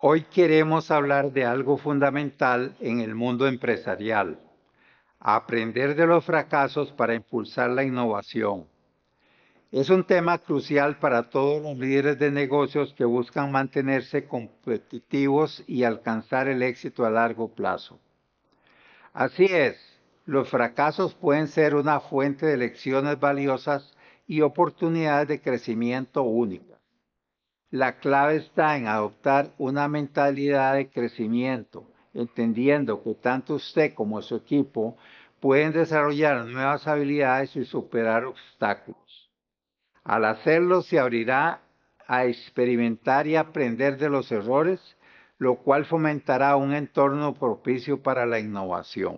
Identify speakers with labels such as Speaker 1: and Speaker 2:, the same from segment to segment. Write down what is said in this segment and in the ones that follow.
Speaker 1: Hoy queremos hablar de algo fundamental en el mundo empresarial: aprender de los fracasos para impulsar la innovación. Es un tema crucial para todos los líderes de negocios que buscan mantenerse competitivos y alcanzar el éxito a largo plazo. Así es, los fracasos pueden ser una fuente de lecciones valiosas y oportunidades de crecimiento únicas. La clave está en adoptar una mentalidad de crecimiento, entendiendo que tanto usted como su equipo pueden desarrollar nuevas habilidades y superar obstáculos. Al hacerlo, se abrirá a experimentar y aprender de los errores, lo cual fomentará un entorno propicio para la innovación.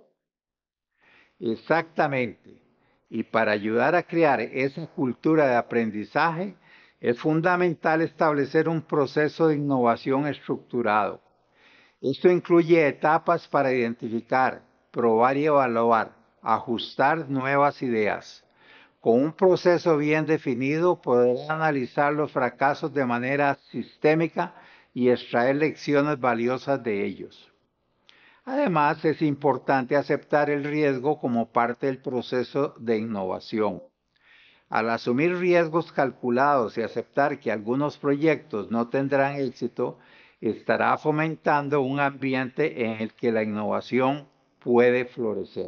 Speaker 1: Exactamente. Y para ayudar a crear esa cultura de aprendizaje, es fundamental establecer un proceso de innovación estructurado. Esto incluye etapas para identificar, probar y evaluar, ajustar nuevas ideas. Con un proceso bien definido, podrá analizar los fracasos de manera sistémica y extraer lecciones valiosas de ellos. Además, es importante aceptar el riesgo como parte del proceso de innovación. Al asumir riesgos calculados y aceptar que algunos proyectos no tendrán éxito, estará fomentando un ambiente en el que la innovación puede florecer.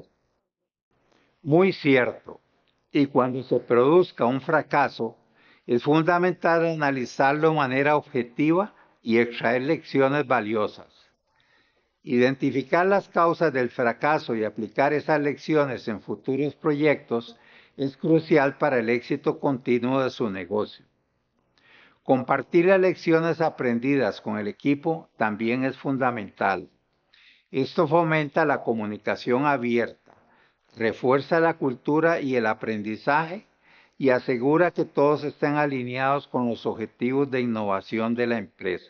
Speaker 1: Muy cierto. Y cuando se produzca un fracaso, es fundamental analizarlo de manera objetiva y extraer lecciones valiosas. Identificar las causas del fracaso y aplicar esas lecciones en futuros proyectos es crucial para el éxito continuo de su negocio. Compartir las lecciones aprendidas con el equipo también es fundamental. Esto fomenta la comunicación abierta, refuerza la cultura y el aprendizaje y asegura que todos estén alineados con los objetivos de innovación de la empresa.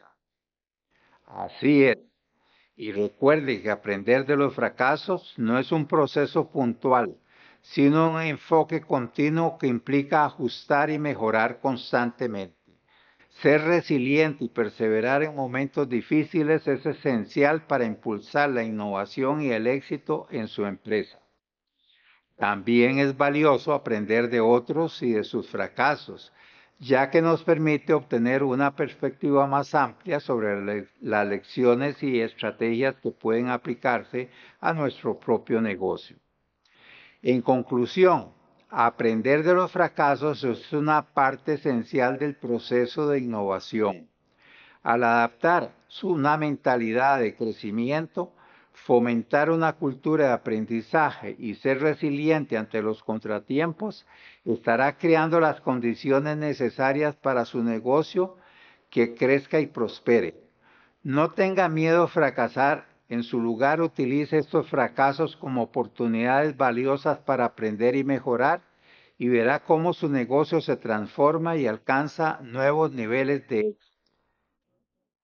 Speaker 1: Así es. Y recuerde que aprender de los fracasos no es un proceso puntual, sino un enfoque continuo que implica ajustar y mejorar constantemente. Ser resiliente y perseverar en momentos difíciles es esencial para impulsar la innovación y el éxito en su empresa. También es valioso aprender de otros y de sus fracasos, ya que nos permite obtener una perspectiva más amplia sobre las lecciones y estrategias que pueden aplicarse a nuestro propio negocio. En conclusión, aprender de los fracasos es una parte esencial del proceso de innovación. Al adaptar una mentalidad de crecimiento, fomentar una cultura de aprendizaje y ser resiliente ante los contratiempos, estará creando las condiciones necesarias para su negocio que crezca y prospere. No tenga miedo a fracasar. En su lugar, utilice estos fracasos como oportunidades valiosas para aprender y mejorar, y verá cómo su negocio se transforma y alcanza nuevos niveles de éxito.